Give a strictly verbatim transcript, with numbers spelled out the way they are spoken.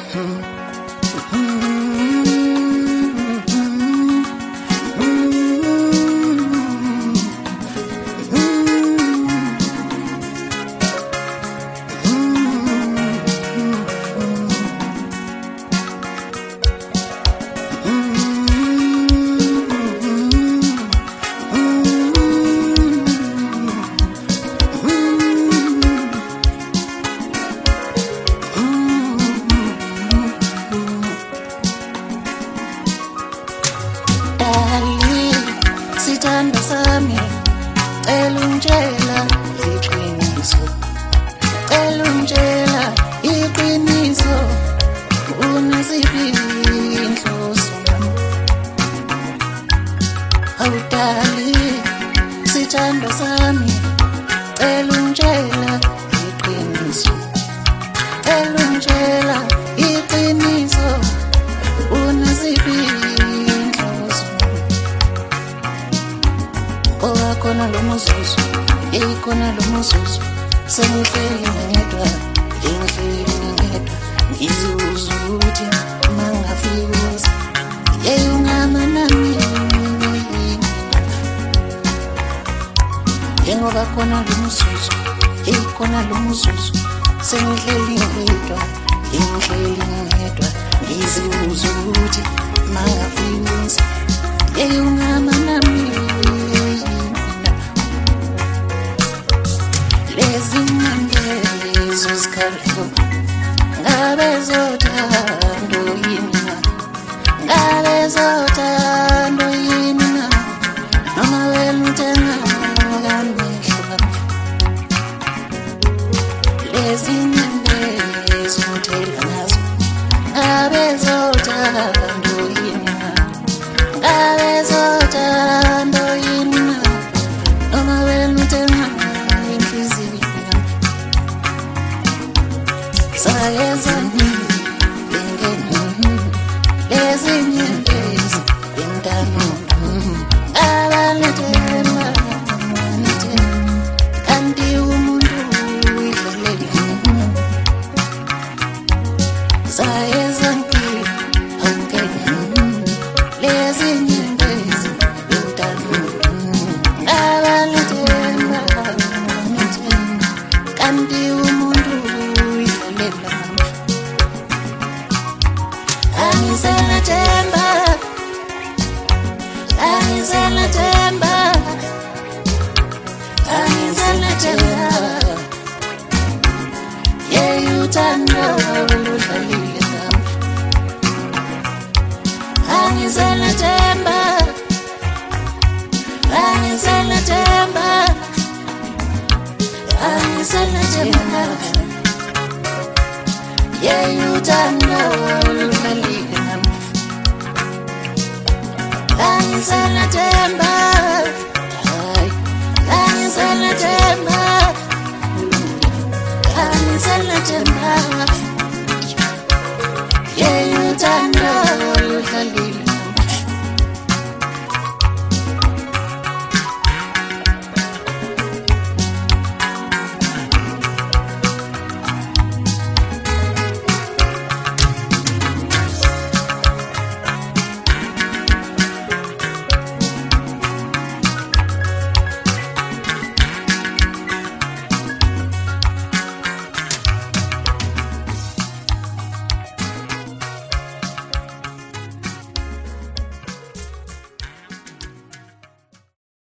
Sithanda sami cela ungitshela iqiniso, cela ungitshela iqiniso, unaziphi inhloso yami? Awudali sithanda sami cela ungitshela iqiniso, cela ungitshela iqiniso, unaziphi khona lo muzuzu, eyikhona lo muzuzu, sengihleli ngedwa, ngihleli ngedwa, ngizibuza ukuthi mangafika yeyi ungama nami, njengoba khona lo muzuzu, eyikhona lo muzuzu, sengihleli ngedwa, ngihleli ngedwa, ngizibuza ukuthi mangafika yeyi ungama nami. Ngabe zothando yini na, ngabe zothando yini na, noma wena uthenga kamehlo lezi nyande zothela nazo, ngabe zothando yini na, ngabe zothando yini na, noma wena uthenga inhliziyo sayezani bengeni lezinye lezi bentano abalethema nite kanti umuntu idlelele sayezani awukeni lezinye lezi bentano abalethema nite kanti umuntu Angisela temba, angisela temba, angisela temba, yeyi uthando ludlalile ngami. Angisela temba, angisela temba, angisela temba, yeyi uthando ludlalile ngami. Angisela temba, angisela temba, angisela temba.